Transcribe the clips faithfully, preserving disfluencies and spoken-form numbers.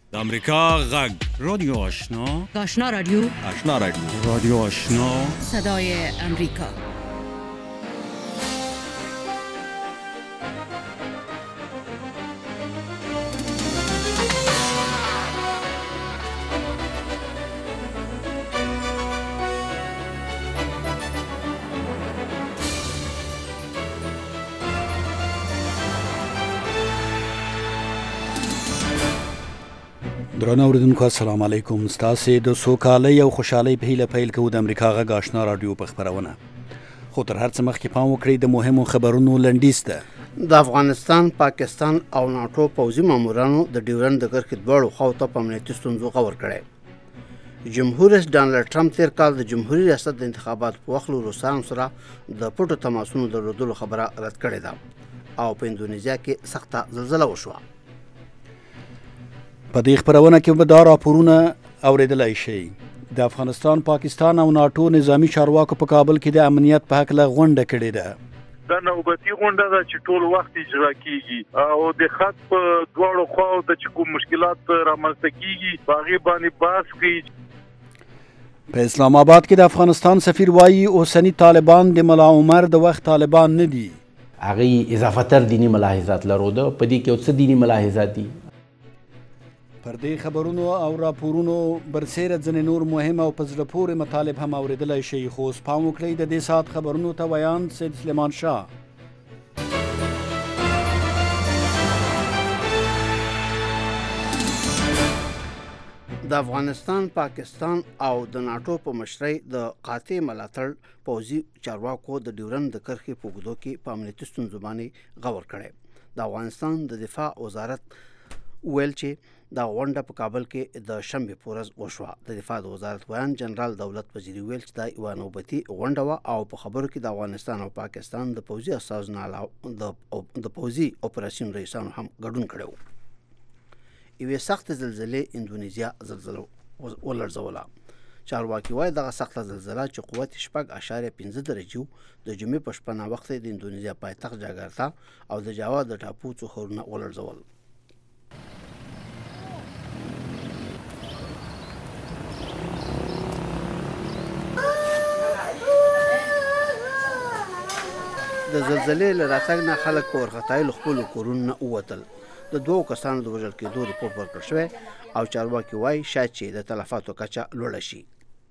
د امریکا غږ رادیو آشنا آشنا رادیو آشنا رادیو رادیو آشنا صدای امریکا. درنو اوریدونکو السلام علیکم. ستاسو د سوکالۍ او خوشحالۍ په هیله پیل کوو د امریکا غږ آشنا رادیو په خبرونه. خو تر هر څه مخکې پام وکړئ د مهمو خبرونو لنډیز ته. د افغانستان، پاکستان او ناټو پوځي مامورانو د ډیورند د کرښې دواړو خواو ته په امنیتي ستونزو خبر کړی. جمهور رئیس ډانلډ ټرمپ تیر کال د جمهوریت ریاست د انتخاباتو په وخت له روسانو سره د پټو تماسونو درلودلو خبره رد کړې ده او په اندونیزیا کې سخته زلزله وشوه. په دې خبرونه کې به دا راپورونه اوریدلای شئ. د افغانستان، پاکستان او ناټو نظامی چارواکو په کابل کې د امنیت په حق له غونډه کړې ده. دا نوبتي غونډه ده چې ټول وخت اجرا کیږي او د خط په دواړو خواو ته چې کوم مشکلات رامنځته کیږي باغې باندې بحث کوي. په اسلام آباد کې د افغانستان سفیر وایي اوسنی طالبان د ملا عمر د وخت طالبان نه دي. هغه اضافه تر دینی ملاحظات لرو ده. په دې کې څه دینی ملاحظات دي؟ پر دې خبرونو او راپورونو برسېره ځینې نور مهم او په زړه پورې مطالب هم اوریدلای شئ. خو اوس پام وکړئ د دې ساعت خبرونو ته ویاند سید سلیمان شاه. د افغانستان، پاکستان او د ناټو په مشرۍ د قاطع ملاتړ پوځي چارواکو د ډیورند د کرښې په اوږدو کې په امنیتي ستونزو باندې غور کړی. د افغانستان د دفاع وزارت ویل چې دا غونډه په کابل کې د شنبې په ورځ وشوه. د دفاع د وزارت ویان جنرال دولت وزیري ویل چې دا یوه نوبتي غونډه وه او په خبرو کې د افغانستان او پاکستان د پوځي استازو علاوه د پوځي اپراسیون رئیسانو هم ګډون کړی و. یوې سختې زلزلې اندونیزیا زلزله ولړزوله. چارواکي وایي دغه سخته زلزله چې قوت شپږ اعشاریه پنځه درجې و د جمعې په شپه ناوخته د اندونیزیا پایتخت جاکارتا او د جاوا د ټاپو څو ښارونه ولړزول. د زلزلې له راتګ نه خلک په وارخطایۍ له خپلو کورونو نه ووتل. د دوو کسانو د وژل کېدو رپورټ ورکړل شوی او چارواکي وایي شاید چې د تلفاتو کچه لوړه شي.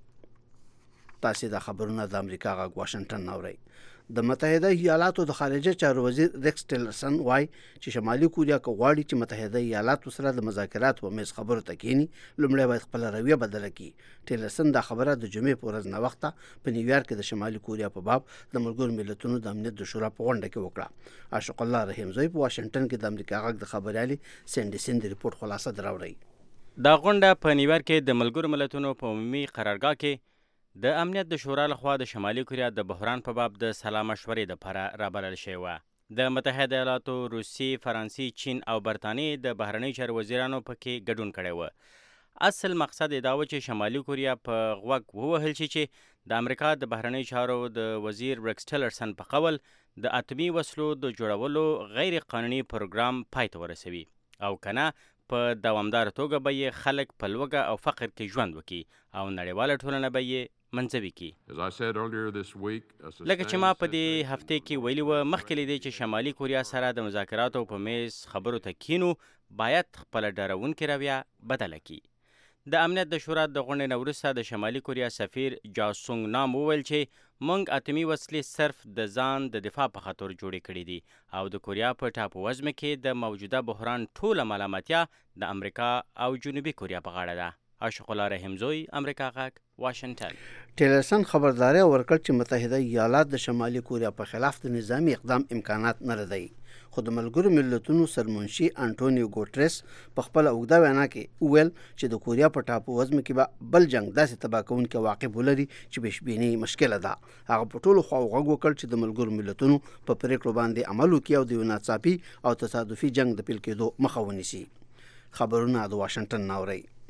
تاسې دا خبرونه د امریکا غږ واشنګټن اورئ. د متحده ایالاتو د خارجه چارو وزیر ریکس ټیلرسن وایي چې شمالي کوریا که غواړي چې متحده ایالاتو سره د مذاکراتو په میز خبرو ته کښېني لومړی باید خپله رویه بدله کړي. ټیلرسن دا خبره د جمعې په ورځ ناوخته په نیویارک کې د شمالي کوریا په باب د ملګرو ملتونو د امنیت د شورا په غونډه کې وکړه. عاشق الله رحیمزی په واشنګټن کې د امریکا غږ د خبریالې سینډي سین د رپورټ خلاصه دراوړئ. دا غونډه په نیویارک کې د ملګرو ملتونو په عمومي قرارګاه کې د امنیت د شورا لخوا د شمالي کوریا د بحران په باب د سلا مشورې دپاره رابلل شوې وه. د متحده ایالاتو، روسیې، فرانسې، چین او برطانیې د بهرنیو چارو وزیرانو پکې ګډون کړی و. اصل مقصد یې دا و چې شمالي کوریا په غوږ ووهل شي چې د امریکا د بهرنیو چارو د وزیر ریکس ټیلرسن په قول د اتومي وسلو د جوړولو غیر قانوني پروګرام پای ته ورسوي او که نه په دوامداره توګه به یې خلک په لوږه او فقر کې ژوند وکړي او نړیواله ټولنه به یې منځوي کړي. لکه چې ما په دې هفته کې ویلي وه مخکې له دې چې شمالي کوریا سره د مذاکراتو په میز خبرو ته کښېنو باید خپله ډارونکې رویه بدله کړي. د امنیت د شورا د غونډې نه وروسته د شمالي کوریا سفیر جاسونګ نام وویل چې موږ اتومي وسلې صرف د ځان د دفاع په خاطر جوړې کړي دي او د کوریا په ټاپو وزمه کې د موجوده بحران ټوله ملامتیا د امریکا او جنوبي کوریا په غاړه ده. عاشق الله رحیمزی، امریکا غږ، واشنګټن. ټیلرسن خبرداری ورکړ چې متحده ایالات د شمالي کوریا په خلاف د نظامی اقدام امکانات نه لري. خو د ملګرو ملتونو سرمنشي انټونیو ګوټریس په خپله اوږده وینا کې وویل چې د کوریا په ټاپو وزمه کې به بل جنګ داسې تباه کوونکی واقع ولري چې بېشبیني مشکله ده. هغه په ټولو خواو غږ وکړ چې د ملګرو ملتونو په پریکړو باندې عمل وکړي او د یو ناڅاپي او تصادفي جنګ د پیل کېدو مخه ونیسي. خبرونه د واشنګټن اورئ.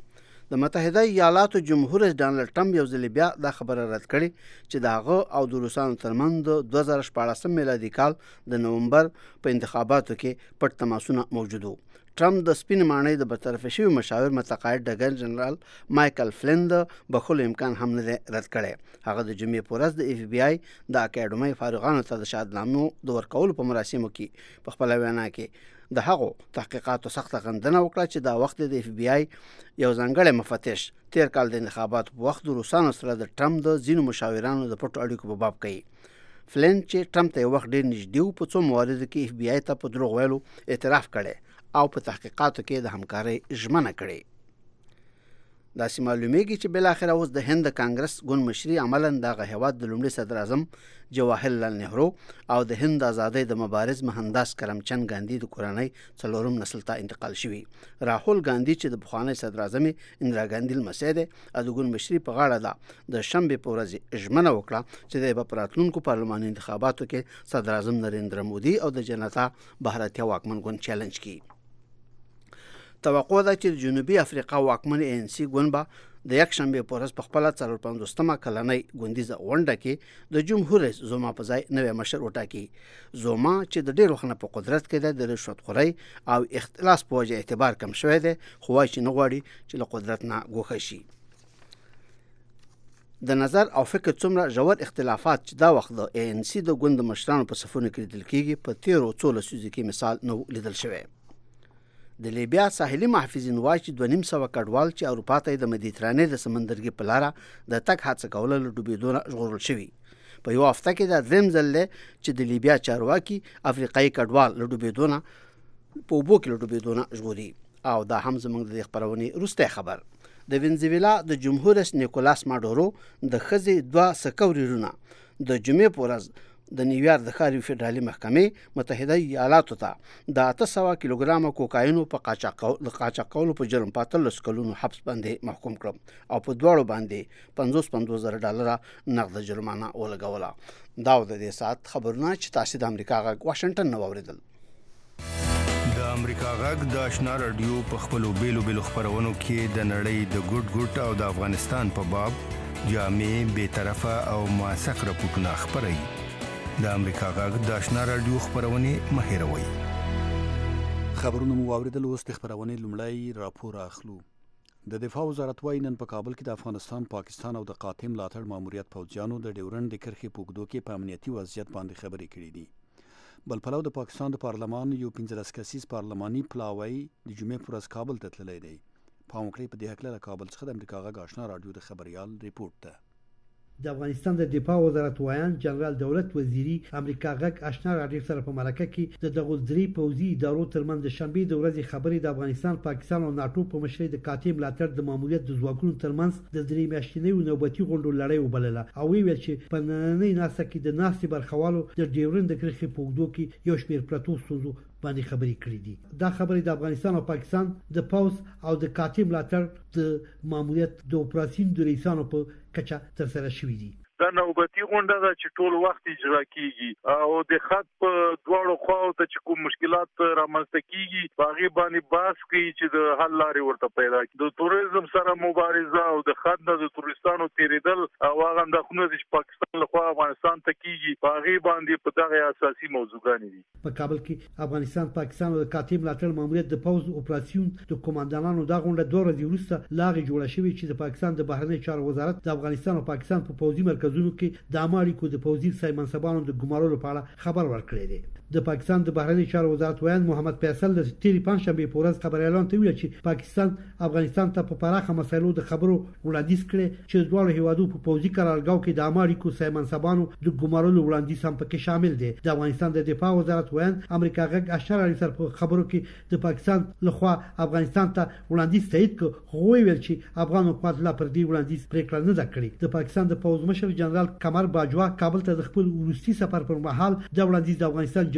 د متحده ایالاتو جمهور رئیس ډانلډ ټرمپ یو ځل بیا دا خبره رد کړې چې د هغه او د روسانو ترمنځ د دوه زره شپاړسم میلادي کال د نومبر په انتخاباتو کې پټ تماسونه موجود وو. ټرمپ د سپین ماڼۍ د برطرفه شوي مشاور متقاعد ډګر جنرال مایکل فلین د بخښلو امکان هم نه دی رد کړی. هغه د جمعې په ورځ د اف بی آی د اکاډمۍ فارغانو ته د شهادتنامو د ورکولو په مراسمو کې په خپله وینا کې د هغو تحقیقاتو سخته غندنه وکړه چې دا وخت د اف بی آی یو ځانګړی مفتش تیر کال د انتخاباتو په وخت د روسانو سره د ټرمپ د ځینو مشاورانو د پټو اړیکو په باب کوي. فلین چې ټرمپ ته یو وخت ډېر نږدې و په څو مواردو کې اف بی آی ته په دروغ ویلو اعتراف کړی او په تحقیقاتو کې د همکارۍ ژمنه کړې. داسې معلومیږي چې بالاخره اوس د هند د کانګرس ګوند مشري عملاً دغه هیواد د لومړي صدر اعظم جواهرلال نهرو او د هند د ازادۍ د مبارز مهنداس کرمچند ګاندي د کورنۍ څلورم نسل ته انتقال شوي. راهول ګاندي چې د پخواني صدر اعظم اندرا ګاندي لمسی دی د ګوند مشري په غاړه ده د شنبې په ورځ ژمنه وکړه چې د به په راتلونکو پارلماني انتخاباتو کې صدر اعظم نریندرا مودي او د جنتا بهرتیا واکمن ګوند چیلنج کړي. توقع ده چې د جنوبي افریقا واکمن ان سي ګوند به د یک شنبې په ورځ په خپله څلور پنځوسمه کلنۍ غونډیزه غونډه کې د جمهور رئیس زوما په ځای نوی مشر وټاکي. زوما چې د ډېر وخت نه په قدرت کې ده د رشوت خورۍ او اختلاس په وجه اعتبار کم شوی دی خو وایي چې نه غواړي چې له قدرت نه ګوښه شي. د نظر او فکر څومره ژور اختلافات چې دا وخت د ان سي د ګوند مشرانو په صفونو کې لیدل کېږي په تیرو څو لسیزو کې مثال نه لیدل شوی. د لیبیا ساحلي محافظین وایي چې دوه نیم سوه کډوال چې اروپا ته د مدیترانې د سمندرګي په لاره د تګ هڅه کوله له ډوبېدو نه ژغورل شوي. په یوه هفته کې دا درېیم ځل دی چې د لیبیا چارواکي افریقایي کډوال له ډوبېدو نه په اوبو کې له ډوبېدو نه ژغوري. او دا هم زموږ د دې خپرونې وروستی خبر. د وینزویلا د جمهور رئیس نیکولاس ماډورو د ښځې دوه سکه ورېرونه د جمعې په ورځ د نیویارک د ښار فدرالي محکمې متحده ایالاتو ته د اته سوه کیلوګرامه کوکاینو په قاچاق کولو په جرم په اتلس کلونو حبس باندې محکوم کړم او په دواړو باندې پنځوس پنځوس زره ډالره نقد جرمانه ولګوله. دا د دې ساعت خبرونه چې تاسو د امریکا غږ واشنگټن نه واوریدل. د امریکا غږ د آشنا رادیو په خپلو بیلو بیلو خبرونو کې د نړۍ د ګډ ګډ او د افغانستان په باب جامع بې طرفه او موثق راپورټونه خپروي. د امریکا غږ د آشنا رادیو خبرونه مهیروي. خبرونه مو واوریدل. اوس د خبرونه لومړی راپور اخلو. د دفاع وزارت وايي نن په کابل کې د افغانستان، پاکستان او د قاتم ملاتړ ماموریت پوځیانو د ډیورنډ د کرښې په اوږدو کې په امنیتي وضعیت باندې خبرې کړې دي. بل پلو د پاکستان د پارلمان یو پنځلس کسیز پارلماني پلاوی د جمعې پر ورځ کابل ته تللی دی. پام وکړئ په دې هکله له کابل څخه د امریکا غږ آشنا رادیو د خبريال ریپورت ده. د افغانستان د دفاع وزارت وایان جنرال دولت وزیری امریکا غږ آشنا رادیو سره په مرکه کې د دغه درې پوځي ادارو ترمنځ د شنبې د ورځې خبرې د افغانستان، پاکستان او ناتو په مشرۍ د قاتم ملاتړ د ماموریت د ځواکونو ترمنځ د درې میاشتنۍ نوبتي غونډو لړۍ وبلله او ویل چې په نننۍ ناسته کې د ناستې برخوالو د ډیورنډ د کرښې په اوږدو کې یو شمېر پرتو ستونزو باندې خبرې کړې دي. دا خبرې د افغانستان او پاکستان د پوځ او د قاتم ملاتړ د ماموریت د اپراسیون د رئیسانو په کچه ترسره شوې دي. دا نوبتي غونډه ده چې ټول وخت اجرا کیږي او د خط په دواړو خواو ته چې کوم مشکلات رامنځته کیږي هغه باندې باس کوي چې د حل لارې ورته پیدا کړي. د توریزم سره مبارزه او د خط نه د تورستانو تیریدل او هغه اندخونه چې پاکستان لخوا افغانستان ته کیږي هغه باندې په دغه اساسي موضوعګان دي. په کابل کې افغانستان، پاکستان او د قاتم ملاتړ ماموریت د پوز اپراسیون د کمانډانانو دا غونډه دوه ورځې وروسته لاغې جوړه شوې چې د پاکستان د بهرنی چارو وزارت د افغانستان او پاکستان په پوځي مرکز کې د امریکو د پوځي سای منصبانو د ګمارلو په اړه خبر ورکړی دی. د پاکستان د بهرنی چارو وزارت وایي محمد فیصل د تیری پنځشنبه په ورځ خبر اعلان ته ویل چې پاکستان افغانستان ته په پراخه مسایلو د خبرو وړاندیز کړي چې دواړو هیوادو په پوځي قرارګاو کې د امریکو سای منصبانو د ګمارلو وړاندیز هم پکې شامل دي. د افغانستان د دفاع وزارت وایي امریکا غږ اشاره سره په خبرو کې د پاکستان لخوا افغانستان ته وړاندیز تایید کړ، خو ویل چې افغان حکومت لا پر دې وړاندیز پریکړه نه ده کړې. د پاکستان د پوځ مشر جنرال قمر باجوا کابل ته د خپل وروستي سفر پر مهال د وړاندیز د افغانستان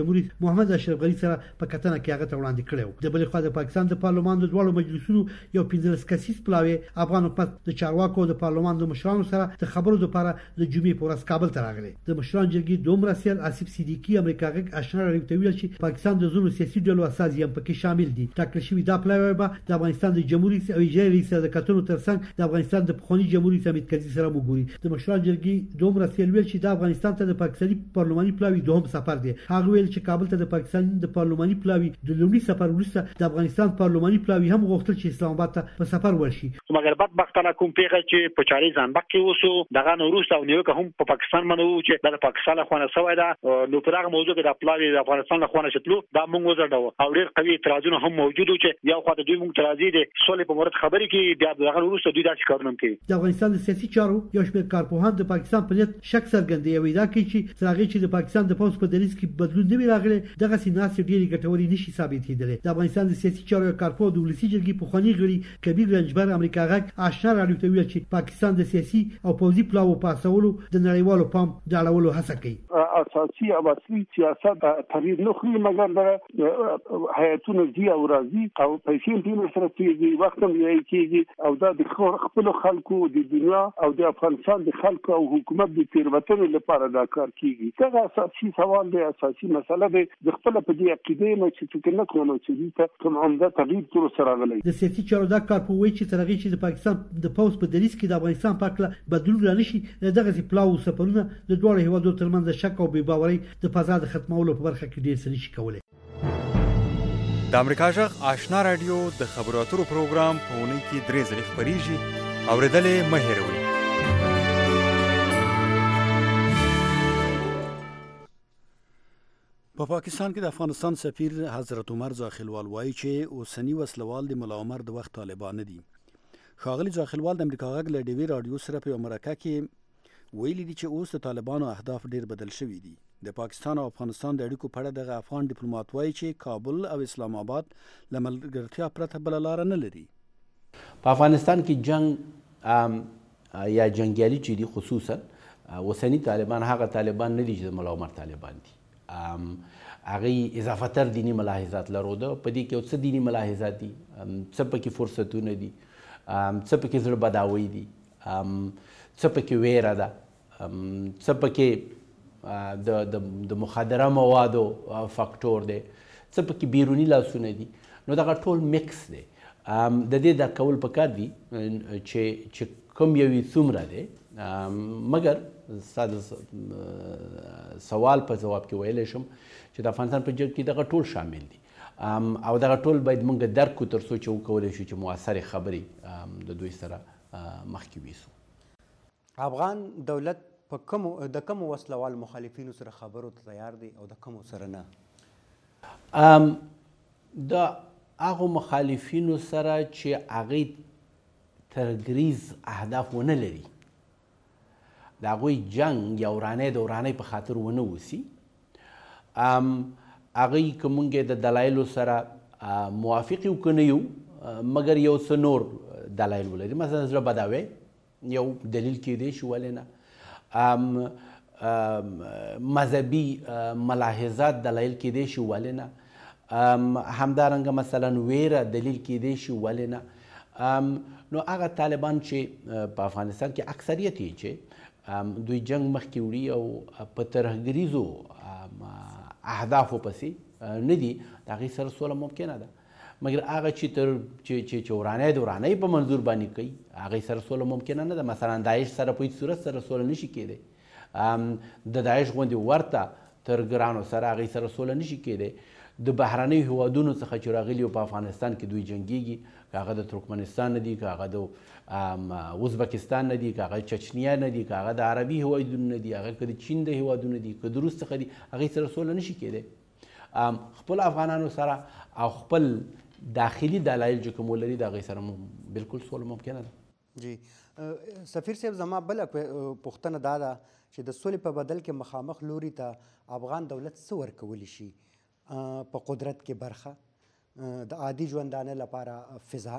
جمهوریت محمد اشرف غنی سره په کتنه کې هغه ته وړاندې کړو. د بل خوا د پاکستان د پارلمان د دواړو مجلسونو یو پنځلس کسیز پلاوی افغان حکومت د چارواکو د پارلمان د مشرانو سره د خبرو لپاره د جمعې په ورځ کابل ته راغلی. د مشران جرګې دوم رسیل آصف صدیقی امریکا غږ آشنا راډیو ته ویل چې پاکستان د زونو سیاسي ډلو اساسي هم پکې شامل دي. ټاکل شوی دا پلاوی به د افغانستان د جمهوریت او اجرایي سره د کتنو ترڅنګ د افغانستان د پخوانی جمهوریت حمید کرزي سره وګوري. د مشران جرګې دوم رسیل ویل چې د افغانستان ته د پاکستاني پارلماني پلاوی دوم سفر دی. هغه ویل چې کابل ته د پاکستان د پارلماني پلاوی د لومړي سفر وروسته د افغانستان پارلماني پلاوی هم غوښتل چې اسلام آباد ته په سفر ورشي. مګر بدبختانه کوم پیغه چې په چاري ځانبک کې وسو دغه نوروز او نیوکه هم په پاکستان باندې چې د پاکستان له خوانه سوی دا نو پر هغه موضوع کې د پلاوی د افغانستان له خوانه شتلو دا موږ وزړو او ډېر قوي اعتراضونه هم موجود و چې یو خاطر دوی موږ ترازی دي سولې په مورد خبرې کې بیا دغه نوروز دوی داسې کارونه کوي. د افغانستان د سیاسي چارو یو شمېر کارپوهان د پاکستان په نیت شک څرګندوي او دا کوي چې څراغي چې د پاکستان د پوز په دریځ کې بدلون نه وی راغلی دغه سیناسي ډېری ګټوري نشي ثابتېدلی. د افغانستان د سیاسي چارو کارپوه د ولسی جرګې په خواني غړي کبیر رنجبر امریکا غږ آشنا راډیو ته ویل چې پاکستان د سیاسي او پوځي پلاو په اساسولو د نړیوالو پام د اړولو هڅه کوي. اساسي او اصلي سیاست تغییر نه خوري مګر د حیاتونو دی او راځي او پیسې دې سره کېږي وخت هم یې کېږي او دا د خپل خلکو د دنیا او د افغانستان د خلکو او حکومت د تیروتنې لپاره دا کار کېږي. دا اساسي سوال دی اساسي مسله ده د خپل په دې عقیده نه چې فکر نه کوم چې دې کوم عمده تغییر تر سره غلي. د سیاسي چارو دا کارپوه چې ترغی چې د پاکستان د پوز په دریځ کې د افغانستان په اړه بدلون رانشي دغه پلاو سفرونه د دوه هیوادو ترمنځ شک او بې باورۍ د فضا د ختمولو په برخه کې ډېر څه نشي کولای. د امریکا جغ آشنا رادیو د خبرو اترو پروګرام په اونۍ کې درې ځلې خپریږي اوریدلې مه هېروئ. په پاکستان کې د افغانستان سفیر حضرت عمر زاخلوال وایي چې اوسنی وسلوال د ملا عمر د وخت طالبان دي. ښاغلي زاخلوال د امریکا غږ له ډیوي رادیو سره په مرکه کې ویلي دي چې اوس د طالبانو اهداف ډیر بدل شوي دي. د پاکستان او افغانستان د اړیکو په اړه دغه افغان ډیپلوماټ وایي چې کابل او اسلام آباد له ملګرتیا پرته بله لاره نه لري. په افغانستان کې جنگ یا جنگیالي چې دي خصوصا اوسني طالبان هغه طالبان نه دي چې د ملا عمر طالبان دي. هغه اضافه تر دینی ملاحظات لرو. په دې کې څه دینی ملاحظات دي، څه پکې فرصتونه دي، څه پکې زړه بداوي دي، څه پکې ویره ده، څه پکې د د مخدره موادو فاکټور دی، څه پکې بیرونی لاسونه دي. نو دغه ټول میکس دی. د دې درک کول پکار دي چې چې کوم یو څومره دی. مګر ساده سوال په جواب کې ویلی شم چې د افغانستان په جګ کې دغه ټول شامل دي او دغه ټول باید موږ درک کړو تر څو چې وکولی شو چې مؤثرې خبرې د دوی سره مخکې ویسو. افغان دولت په کوم د کوم وسلوال مخالفینو سره خبرو ته تیار دی او د کوم سره نه؟ د هغو مخالفینو سره چې هغوی ترګریز اهداف ونه لري، د هغوی جنگ یا ورانۍ د ورانۍ په خاطر ونه وسي، هغوی که موږ د دلایلو سره موافق یو که نه یو مګر یو څه نور دلایل ولري. مثلا زړه بداوی یو دلیل کیدی شي، ولې نه؟ مذهبي ملاحظات دلایل کیدی شي، ولې نه؟ همدارنګه مثلا ویره دلیل کیدی شي، ولې نه؟ نو هغه طالبان چې په افغانستان کې اکثریت یې چې دوی جنگ مخکې وړي او په ترهګریزو اهدافو پسې نه دي، د هغې سره سوله ممکنه ده. مګر هغه چې تر چې ورانۍ د ورانۍ په منظور باندې کوي هغې سره سوله ممکنه نه ده. مثلا داعش سره په هېڅ صورت سره سوله نشي کیدی. د داعش غوندې ورته ترګرانو سره هغې سره سوله نشي کیدی. د بهرنیو هیوادونو څخه چې راغلي په افغانستان کې دوی جنګیږي، که هغه د ترکمنستان نه دي، که هغه د ازبکستان نه دي، که هغه چچنیا نه دي، که هغه د عربي هیوادونو نه دي، هغه که د چین د هیوادونو دي، که د روس څخه دي، هغې سره سوله نشي کیدی. خپل افغانانو سره او خپل داخلي دلایل چې کوم ولري د هغې سره بالکل سوله ممکنه ده. جی سفیر صاحب، زما بله پوښتنه دا ده چې د سولې په بدل کې مخامخ لوري ته افغان دولت څه ورکولی شي؟ په قدرت کې برخه، د عادي ژوندانه لپاره فضا،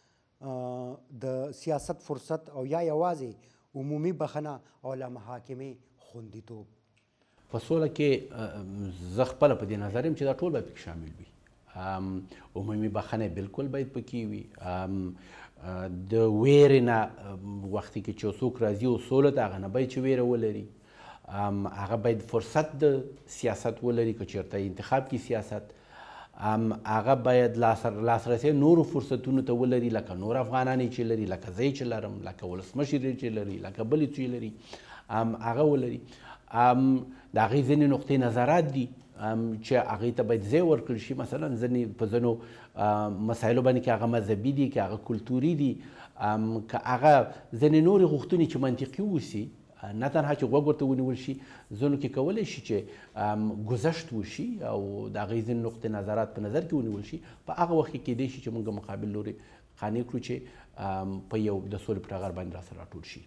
د سیاست فرصت او یا یوازې عمومي بخنه او له محاکمې خوندیتوب. په سوله کې زه خپله په دې نظر یم چې دا ټول باید پکې شامل وي. عمومي بخښنه بالکل باید پکې وي. د ویرې نه وختي کې چې څوک راځي او سوله ته هغه نه باید چې ویره ولري. هغه باید فرصت د سیاست ولري که چېرته انتخاب کې سیاست. هغه باید لاسرسی نورو فرصتونو ته ولري لکه نور افغانان چې لري، لکه زه چې لرم، لکه ولسمشر چې لري، لکه بل چې لري، هغه ولري. د هغې ځینې نقطې نظرات دي چې هغې ته باید ځای ورکړل شي. مثلا ځینې په ځینو مسایلو باندې که هغه مذهبي دي، که هغه کلتوري دي، که هغه ځینې نورې غوښتنې چې منطقي اوسي، نه تنها چې غوږ ورته ونیول شي، ځینو کې کولی شي چې ګذشت وشي او د هغې ځینې نقطې نظرات په نظر کې ونیول شي. په هغه وخت کې کیدای شي چې موږ مقابل لوري قانع کړو چې په یو د سولې په ټغر باندې راسره راټول شي.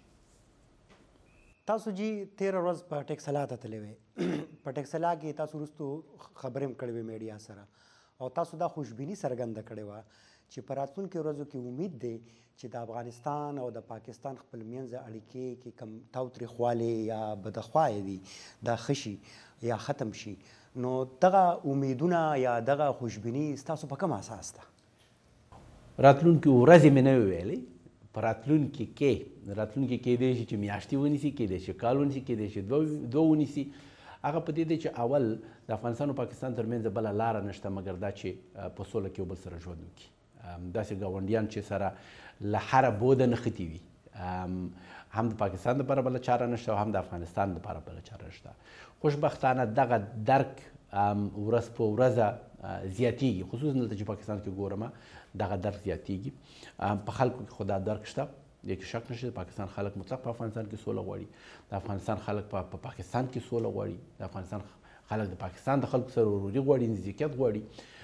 تاسو جی تیره ورځ په ټکسلا ته تللی وې. په ټکسلا کې تاسو وروستو خبرې هم کړې وې میډیا سره او تاسو دا خوشبیني څرګنده کړې وه چې په راتلونکو ورځو کې امید دی چې د افغانستان او د پاکستان خپل منځ اړیکې کې کم تاوتریخوالی یا بدخوایي دي دا ښه شي یا ختم شي. نو دغه امیدونه یا دغه خوشبیني ستاسو په کوم اساس ده؟ راتلونکي ورځې مې نه وې ویلې. په راتلونکي کې راتلونکي کیدای شي چې میاشتې ونیسي، کیدای شي کال ونیسي، کیدای شي دوه ونیسي. هغه په دې دی چې اول د افغانستان او پاکستان ترمنځ بله لاره نشته مګر دا چې په سوله کې یو بل سره ژوند وکړي. داسې ګاونډیان چې سره له هره بوده نښتي وي، هم د پاکستان دپاره بله چاره نشته او هم د افغانستان دپاره بله چاره نشته. خوشبختانه دغه درک ورځ په ورځه زیاتیږي، خصوصا دلته چې پاکستان کې ګورم دغه درک زیاتیږي. په خلکو کې خو دا درک شته، دې کې شک نشته. د پاکستان خلک مطلق په افغانستان کې سوله غواړي، د افغانستان خلک په پاکستان کې سوله غواړي، د افغانستان خلک د پاکستان د خلکو سره وروري غواړي، نزدېکت غواړي.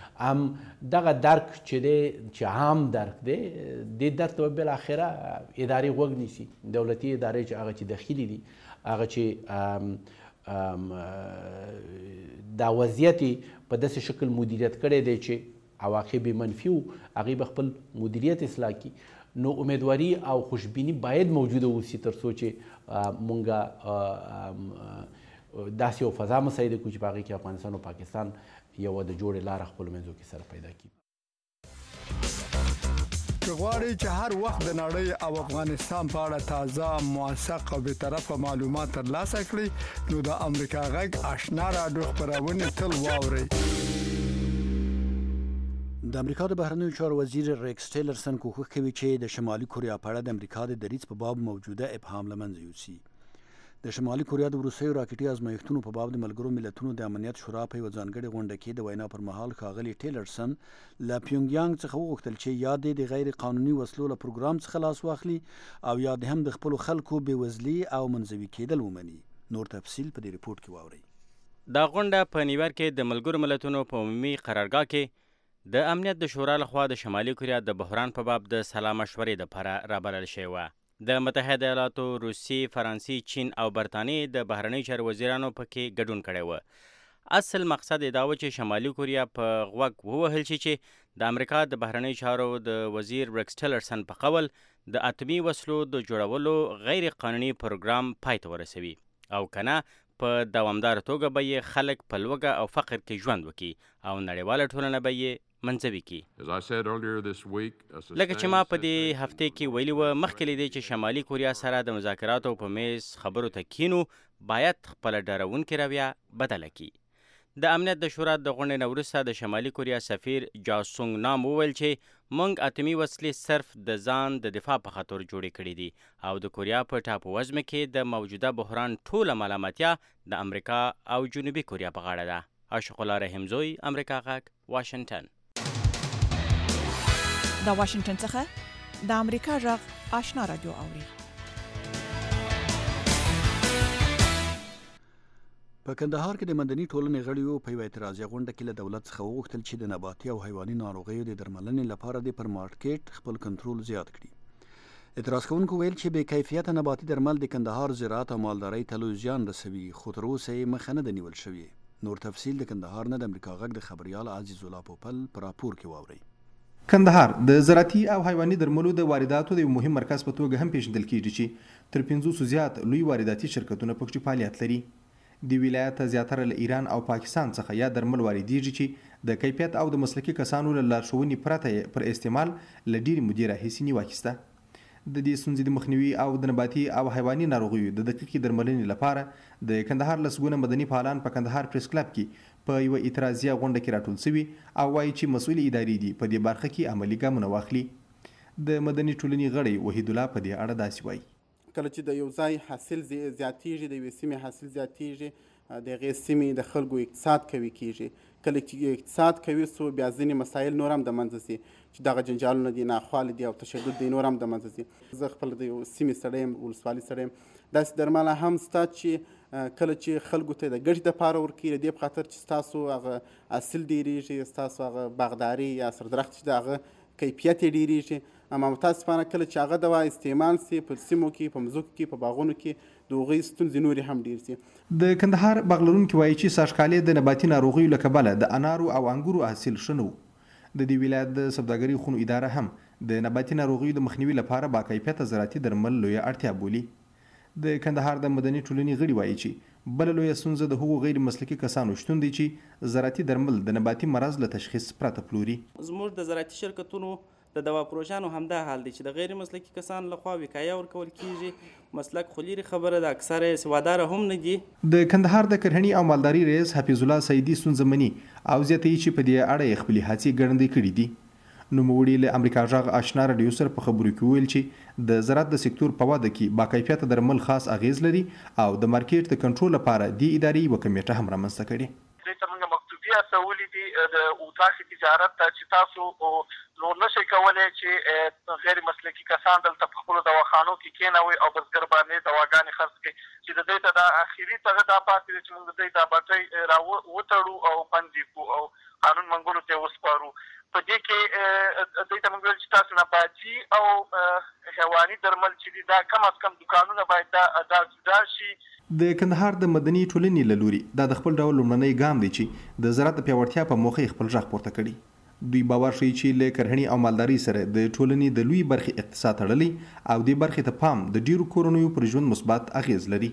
دغه درک چې دی چې عام درک دی، دې درک ته بالاخره ادارې غوږ نیسي. دولتي ادارې چې هغه چې داخلي دي، هغه چې دا وضعیت په داسې شکل مدیریت کړی دی چې عواقب منفي و، هغې به خپل مدیریت اصلاح کړي. نو امیدواري او خوشبیني باید موجوده اوسي تر څو چې مونږ داسې یو فضا مساعده کړو چې په هغې کې افغانستان او پاکستان یوه د جوړې لاره خپلو منځو کې سره پیدا کړي. که غواړئ چې هر وخت د نړۍ او افغانستان په اړه تازه، موثق او بېطرفه معلومات ترلاسه کړئ نو د امریکا غږ آشنا راډیو خپرونې تل واورئ. د امریکا د بهرنیو چارو وزیر ریکس ټیلرسن کوښښ کوي چې د شمالي کوریا په اړه د امریکا د دریځ په باب موجوده ابهام له منځه یوسي. د شمالي کوریا د وروستیو راکټي ازمایښتونو په باب د ملګرو ملتونو د امنیت شورا په یوه ځانګړې غونډه کې د وینا پر مهال ښاغلي ټیلرسن له پیونګیانګ څخه وغوښتل چې یا د غیر قانوني وسلو له پروګرام څخه لاس واخلي او یا د هم د خپلو خلکو بېوزلي او منزوي کېدل ومني. نور تفصیل په دې رپورټ کې واورئ. دا غونډه په نیویارک کې د ملګرو ملتونو په عمومي قرارګاه کې د امنیت د شورا لخوا د شمالي کوریا د بحران په باب د سلا مشورې دپاره رابلل شوې وه. د متحده ایالاتو، روسیې، فرانسې، چین او برطانیې د بهرنیو چارو وزیرانو پکې ګډون کړی و. اصل مقصد یې دا و چې شمالي کوریا په غوږ ووهل شي چې د امریکا د بهرنیو چارو د وزیر ریکس ټیلرسن په قول د اتمي وسلو د جوړولو غیر قانوني پروګرام پای ته ورسوي او کنه په دوامداره توګه به یې خلک په لوږه او فقر کې ژوند وکړي او نړیواله ټولنه به یې منځوي کړي. لکه چې ما په دې هفته کې ویلي وه، مخکې له دې چې شمالي کوریا سره د مذاکراتو په میز خبرو ته کینو، باید خپله ډارونکې رویه بدله کړي. د امنیت د شورا د غونډې نه وروسته د شمالي کوریا سفیر جاسونګ نام وویل چې موږ اتمي وسلې صرف د ځان د دفاع په خاطر جوړې کړي دي او د کوریا په ټاپو وزمه کې د موجوده بحران ټوله ملامتیا د امریکا او جنوبي کوریا په غاړه ده. عاشق الله رحمزوی، امریکا غږ، واشنگټن. د واشنگټن څخه د امریکا غږ آشنا رادیو اوري. په کندهار کې د مدني ټولنې غړیو په یوه اعتراضي غونډه کې له دولت څخه وغوښتل چې د نباتي او حیواني ناروغیو د درملنې لپاره د پر مارکیټ خپل کنټرول زیات کړي. اعتراض کوونکو ویل چې بې کیفیته نباتي درمل د کندهار زراعت او مالدارۍ ته لوی زیان رسوي، خو تر اوسه یې مخه نه ده نیول شوې. نور تفصیل د کندهار نه د امریکا غږ د خبریال عزیز الله پوپل په راپور کې واورئ. کندهار د زراعتي او حیواني درملو د وارداتو د یو مهم مرکز په توګه هم پیژندل کیږي چې تر پنځوسو زیات لوی وارداتي شرکتونه پکې فعالیت لري. د ولایت زیاتره له ایران او پاکستان څخه یا درمل واردېږي چې د کیفیت او د مسلکي کسانو له لارښوونې پرته پر استعمال له ډېرې مودې راهیسې نیوکه شته. د دې ستونزې د مخنیوي او د نباتي او حیواني ناروغیو د دقیقې درملنې لپاره د کندهار لسګونه مدني فعالان په کندهار پریس کلب کې په یوه اعتراضیه غونډه کې راټول شوي او وایي چې مسؤل ادارې دي په دې برخه کې عملي ګامونه واخلي. د مدني ټولنې غړی وحید الله په دې اړه داسې وایي. کله چې د یو ځای حاصل زیاتېږي، د یوې سیمې حاصل زیاتېږي، د هغې سیمې د خلکو اقتصاد قوي کېږي. کله چې اقتصاد قوي سو بیا ځینې مسایل نور هم د منځه ځي چې دغه جنجالونه دي، ناخوالې دي او تشدد دی نور هم د منځه ځي. زه خپل د یو سیمې سړی یم، ولسوالي سړی یم. داسې درمل هم شته چې کله چې خلکو ته د ګټې دپاره ورکوي، د دې په خاطر چې ستاسو هغه حاصل ډېرېږي، ستاسو هغه باغداري یا سردرخت چې د هغه کیفیت یې ډېرېږي. اما متاسفانه کله چې هغه دوا استعمال سي په سیمو کې، په مځکو کې، په باغونو کې د هغوی ستونزې نورې هم ډېر سي. د کندهار باغ لرونکي وایي چې سږکالي د نباتي ناروغیو له کبله د انارو او انګورو حاصل ښه نه و. د دې ولایت د سوداګرۍ خونو اداره هم د نباتي ناروغیو د مخنیوي لپاره با کیفیته زراعتي درمل لویه اړتیا بولي. د کندهار د مدني ټولنې غړي وایي چې بله لویه ستونزه د هغو غیر مسلکي کسانو شتون دی چې زراعتي درمل د نباتي مرض له تشخیص پرته پلوري. زموږ د زراعتي شرکتونو د دوا پروژانو همدا حال دی چې د غیر مسلکي کسانو لخوا وقایه ورکول کیږي. مسلک خو لرې خبره ده، اکثره یې سواداره هم نه دي. د کندهار د کرهڼې او مالداري رئیس حفیظ الله سیدي ستونزه مني او زیاتوي چې په دې اړه یې خپلې هڅې ګړندۍ کړي دي. نوموړي له امریکا غږ آشنا راډیو سره په خبرو کې ویل چې د زراعت د سکتور په وده کې با کیفیته درمل خاص اغیز لري او د مارکیټ د کنټرول لپاره دې ادارې یوه کمیټه هم رامنځته کړې. استولې دي د اوتاخي تجارت ته چې تاسو نور نشئ کولی چې غیر مسلکي کسان دلته په خپلو دواخانو کې کېنوي او بزګر باندې دواګانې خرڅ کړي چې د دوی ته دا اخري څه دا پاتې دی چې موږ د دوی دا بټۍ را وتړو او بندې کړو او قانون منګولو ته وسپارو. په دې کې دوی ته موږ ویل چې تاسو نباتي او حیواني درمل چې دي دا کم از کم دوکانونه باید دا جدا شي. د کندهار د مدني ټولنې له لوري دا د خپل ډول لومړنی ګام دی چې د زراعت د پیاوړتیا په موخه خپل غږ پورته کړي. دوی باور ښیي چې له کرهڼې او مالدارۍ سره د ټولنې د لوی برخې اقتصاد تړلی او دې برخې ته پام د ډیرو کورنیو پر ژوند مثبت اغیز لري.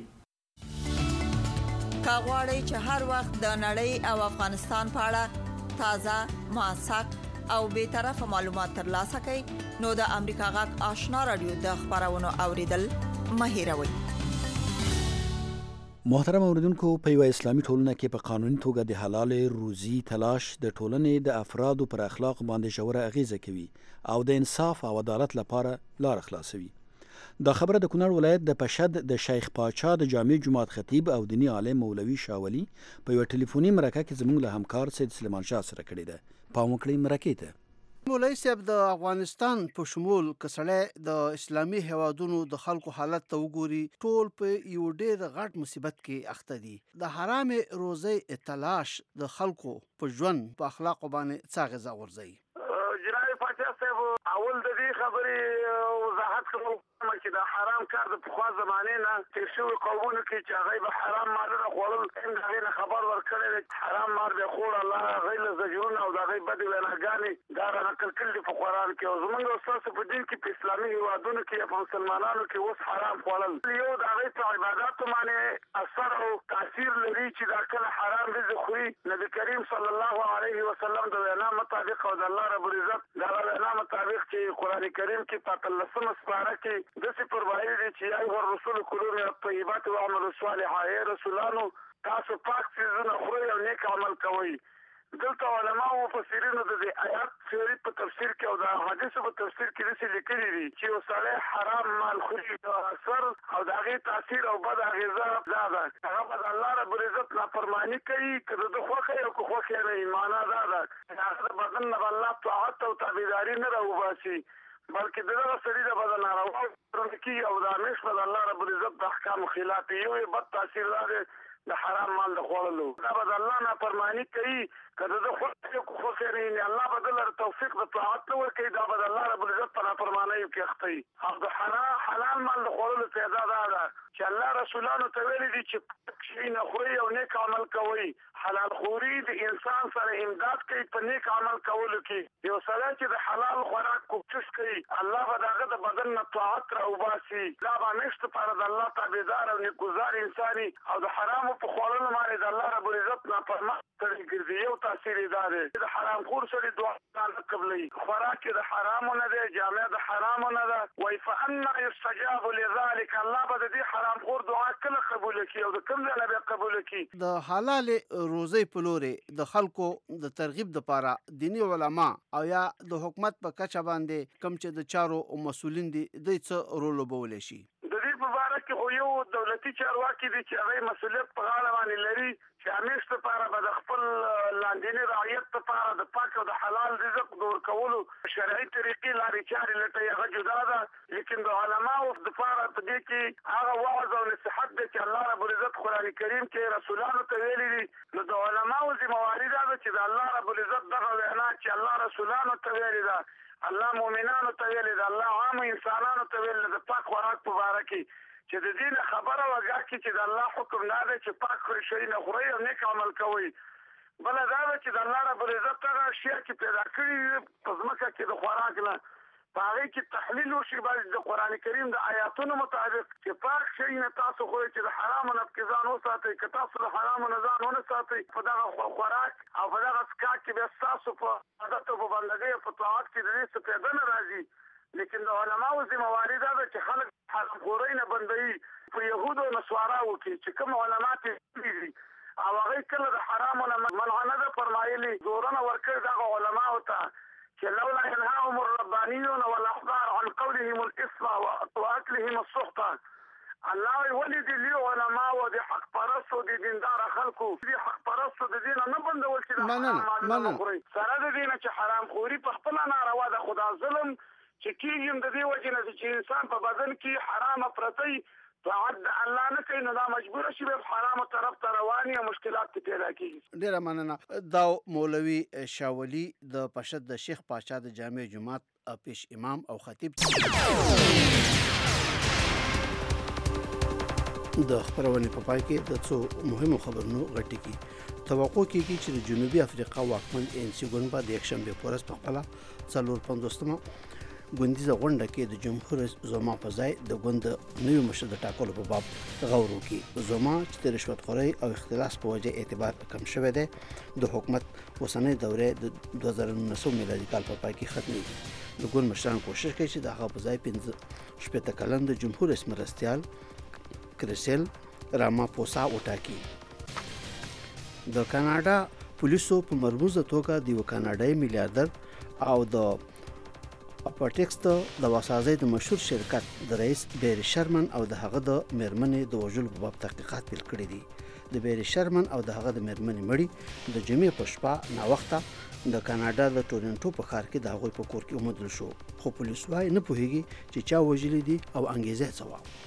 که غواړئ چې هر وخت د نړۍ او افغانستان په اړه تازه، موثق او بې طرفه معلومات ترلاسه کړئ نو د امریکا غږ آشنا راډیو د خبرونو اوریدل مه هیروئ. محترم اوریدونکو، په یوه اسلامي ټولنه کې په قانوني توګه د حلال روزي تلاش د ټولنې د افرادو پر اخلاق باندې ژوره اغیزه کوي او د انصاف او عدالت لپاره لار خلاصوي. دا خبره د کونړ ولایت د پشد د شیخ پاچا د جامع جماعت خطیب او دینی عالم مولوي شاولي په یوه ټلیفوني مرکه کې زموږ له همکار سید سلیمان شاه سره کړې ده. پام وکړئ مرکې ته. مولوي صاحب، د افغانستان په شمول که سړی د اسلامي هیوادونو د خلکو حالت ته وګوري، ټول په یو ډېر غټ مصیبت کې اخته دي. د حرامې روزۍ تلاش د خلکو په ژوند په اخلاقو باندې څه اغېزه غورځوي؟ جناب پاچا صاحب، اول د دې خبرې وضاحت کوم چې د حرام کار د پخوا زمانې نه تېر شوي قومونو کې چې هغوی به حرام مالونه خوړل، هم د هغې نه خبر ورکړی دی چې حرام مال دی خوړ، الله هغوی له زجرونه او د هغوی بدې ویناګانې دا رانقل کړي دي په قرآن کې. او زموږ او ستاسو په دین کې په اسلامي هېوادونو کې یا په مسلمانانو کې اوس حرام خوړل یو د هغوی په عباداتو باندې اثر او تاثیر لري چې دا کله حرام رزق خوري. نبي کریم صلی الله علیه وسلم د وینا مطابق او د الله رب العزت د وینا مطابق چې قرآن کریم کې په اتلسمه سپاره کې داسې فرمایلي دي چې یا ایها الرسول کلوا من الطیبات واعملوا صالحا، ای رسولانو تاسو پاک څیزونه خورئ او نیک عمل کوئ. دلته علماء او مفسرینو د دې آیات تفسیر په تفسیر کې او د حدیثو په تفسیر کې داسې لیکلي دي چې یو سړی حرام مال خوري، د اثر او د هغې تاثیر او بد اغېزه دا ده هغه به د الله رب العزت نافرماني کوي، که د ده خوښه یې او که خوښ یې نه وي. معنا دا ده چې هغه د بدن نه به الله طاعت او تابعداري نه راوباسي، بلکې د دغه سړي د بدن ناروا کېږي او د همیش به د الله رب العزت د احکامو خلاف یو یې بد تاثیر دا دی د حرام مال د خوړلو. دا به د الله نافرماني کوي، کله د خو خو سره الله بدل توفیق د طاعت ورکړي دا بدل الله رب العزت په فرمانه کې اختی او د حلال حلال مال د خورلو پیدا ده چې الله رسولانو ته ویلي دي چې شي نه خوري او نیک عمل کوي. حلال خوري د انسان سره امداد کوي په نیک عمل کولو کې. یو سره چې د حلال خوراک کوشش کوي الله به دغه د بدن نه طاعت را وباسي. دا به نشته پر د الله تابعدار او نیکوزار انساني او د حرامو په خورلو باندې د الله رب العزت نه پرمخ کړي ګرځي. یو تاثیر دار د حرام خور سره دعا نه قبلي خوراک د حرامو نه دی جامع د حرامو نه ده. وای فانا يستجاب لذلك الله به دې حرام خور دعا کله قبول کړي او د کوم ځای به قبول کړي. د حلال روزي په لوري د خلکو د ترغیب لپاره دینی علما او یا د حکومت په کچه باندې کم چې د چارو او مسولین دي د څه رول وبول شي. د دې په اړه کې خو یو دولتي چارواکي دي چې هغه مسؤلیت په غاړه باندې لري چې همیشه لپاره به د خپل لاندینی رعایت لپاره د پاک او د حلال رزق دور کولو شرعي طریقې لارې چارې لټوي هغه جدا ده. لیکن د علماو لپاره په دې کې هغه وعظ او نصيحت دی چې الله رب العزت قرآن کریم کې رسولانو ته ویلي دي. نو د علماو ذمہواري ده چې د الله رب العزت دغه وینا چې الله رسولانو ته ویلي ده الله مؤمنانو ته ویلي ده الله عام انسانانو ته ویلي ده پاک خوراک په باره کې چې د دین خبره وګا کې چې د الله حکم نه دی چې پاک شي نه خوري او نیک عمل کوي. بل دا چې د الله رب العزت هغه شی چې پیدا کړی په ځمکه کې د خوراک نه په هغه کې تحلیل وشي باندې د قرآن کریم د آیاتونو مطابق چې پاک شي نه تاسو خو چې د حرام نه ځان وساتئ که تاسو د حرام نه ځان ونه ساتئ په دغه خوراک او په دغه سکا کې به تاسو په عادت او په بندګۍ په طاعت کې د دې څه پیدا نه راځي. لیکن د علماو ذمہواري ده چې خلک حرام خوري نه بندوي. په يهودو او نصاراو کې چې کوم علماء دي او هغه کله د حرام نه منع نه ده فرمایلي زورونه ورکړي دغه علماو ته چې لولا ينهاهم الربانيون والاحبار عن قولهم الاثم واكلهم السحت. الله ولي دي لي علماء او دي حق پرست او دي دیندار خلکو دي حق پرست د دین نه بندول چې حرام خوري سره د دین چې حرام خوري په خپل ناروا ده خدا ظلم چې کېږم د دې وجه نه چې انسان په بدن کې حرام پرتی طاعت الله نه کوي نو دا مجبور شي به حرام طرف ته رواني او مشکلات پیدا کیږي. ډیره مننه. دا مولوي شاولي د پشد د شیخ پاشا د جامع جماعت پیش امام او خطیب د خبرونه په پای کې د څو مهمو خبرونو غټي کی توقع کیږي چې د جنوبي افریقا واکمن ان سی ګوند په د یکشنبه پورس په خپل څلور پنځوستمه ګوندیزه غونډه کې د جمهور زما په ځای د ګوند نوی مشر د ټاکلو په باب غور وکړي. زما چې د رشوت خورۍ او اختلاس په وجه اعتبار کم شوی دی د حکومت اوسنۍ دوره د دوه زره نولس میلادي کال په پای کې ختمېږي. د ګوند مشران کوشش کوي چې د هغه په ځای پنځه شپېته کلن د جمهور رئیس مرستیال کریسل راماپوسا وټاکي. د کاناډا پولیسو په مرموزه توګه د یو کاناډایي میلیاردر او د اپاټکس د وسازۍ د مشهور شرکت د رئیس بیری شرمن او د هغه د میرمنې د وژلو په باب تحقیقات پیل کړي دي. د بیری شرمن او د هغه د میرمنې مړي د جمعې په شپه ناوخته د کاناډا د ټورنټو په ښار کې د هغوی په کور کې وموندل شو خو پولیس وايي نه پوهیږي چې چا وژلي دي او انګیزه څه وه.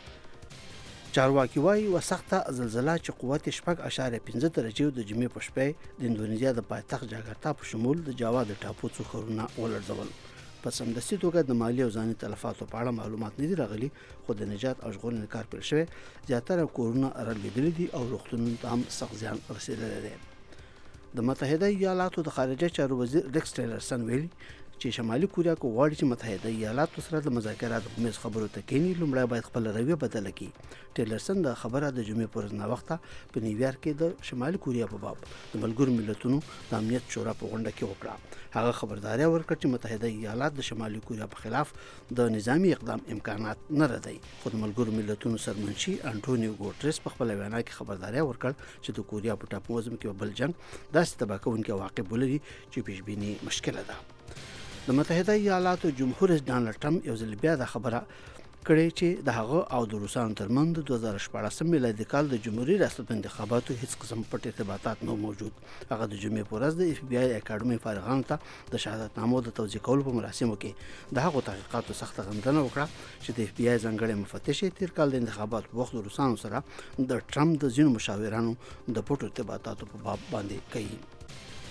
چارواکي وايي وسخته زلزلہ چې قوت شپږ اشاریه پنځه درجې د جمعې په شپه د اندونیزیا د پایتخت جاکارتا په شمول د جاوا د ټاپو څو ښارونه ولړزول. په سمدستي توګه د مالی او ځاني تلفاتو په اړه معلومات نه دي راغلي خو د نجات او ژغورنې کار پیل شوی. زیاتره کورونه رالوېدلي دي او روغتونونو ته هم سخت زیان رسېدلی دی. د متحده ایالاتو د خارجه چارو وزیر ریکس ټیلرسن ویلي چې شمالي کوریا کو غواړي چې متحده ایالاتو سره د مذاکراتو په میز خبرو ته کېني لومړی باید خپل رویه بدله کړي. ټیلرسن د خبره د جمعې پر ورځ ناوخته په نیویارک کې د شمالي کوریا په باب د ملګرو ملتونو د امنیت شورا په غونډه کې وکړه. هغه خبرداري ورکړه چې متحده ایالات د شمالي کوریا په خلاف د نظامی اقدام امکانات نه لري. خو د ملګرو ملتونو سرمنشي انټونیو ګوټریس په خپل وینا کې خبرداري ورکړه چې د کوریا په ټاپووزم کې بل جنگ داسې تباہ کوونکي عواقب ولري چې پیشبیني مشکله ده. د متحده ایالاتو جمهور رئیس ډانلډ ټرمپ یو ځل بیا د خبره کړې چې د هغه او د روسانو ترمنځ د دوه زره شپاړسم میلادي کال د جمهوریت ریاست په انتخاباتو هیڅ قسم پټ ارتباطات نه موجود. هغه د جمعې په ورځ د اف بی آی اکاډمي فارغانو ته د شهادتنامو د توزیع کولو په مراسمو کې د هغو تحقیقاتو سخته غندنه وکړه چې د اف بی آی ځانګړی مفتش تیر کال د انتخاباتو په وخت د روسانو سره د ټرمپ د ځینو مشاورانو د پټو ارتباطاتو په باب باندې کوي.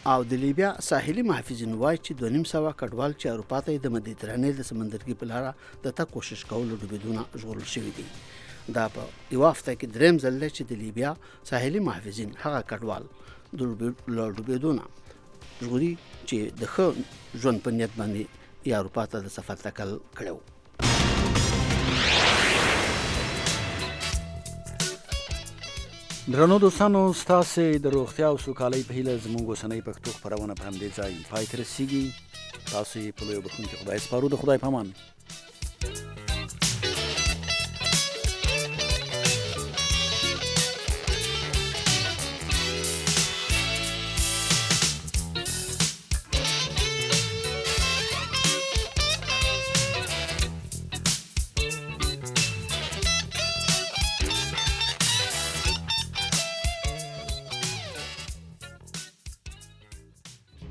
او د لیبیا ساحلي محافظین وایي چې دوه نیم سوه کډوال چې اروپا ته د مدیترانې د سمندرګي په لاره د تګ کوشش کولو ډوبېدونه ژغورل شوي دي. دا په یوه هفته کې درېیم ځل دی چې د لیبیا ساحلي محافظین هغه کډوال د ډوبېدو نه ژغوري چې د ښه ژوند په نیت باندې یا اروپا ته د سفر تکل کړی و. درنو دوستانو، ستاسې د روغتیا او سوکالۍ په هیله زموږ اوسنۍ پښتو خپرونه په همدې ځای پای ته رسیږي. تاسو یې په لویو بخښونکي خدای سپارو. د خدای په امان.